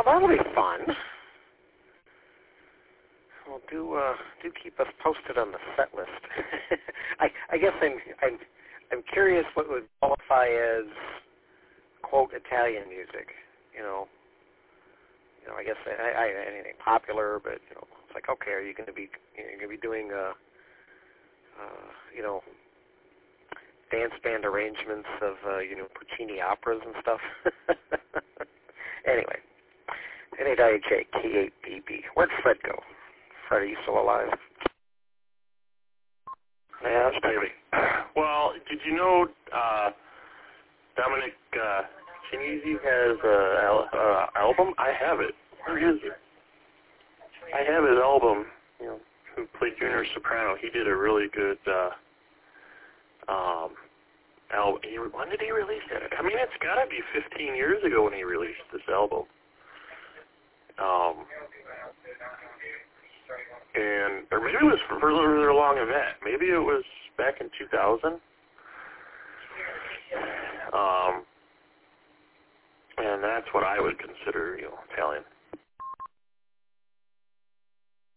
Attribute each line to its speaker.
Speaker 1: that'll be fun. Well, do keep us posted on the set list. I guess I'm curious what would qualify as quote Italian music. I guess anything popular, but it's like, okay, are you going to be doing dance band arrangements of Puccini operas and stuff? Anyway, NAIJK8BB. Where'd Fred go? Fred, are you still alive?
Speaker 2: Yeah, maybe. Well, did you know Dominic Cinesi has an album? I have it. Where is it? I have his album. Who played junior soprano? He did a really good album. When did he release it? I mean, it's got to be 15 years ago when he released this album. Or maybe it was further along than that. Maybe it was back in 2000. And that's what I would consider, Italian.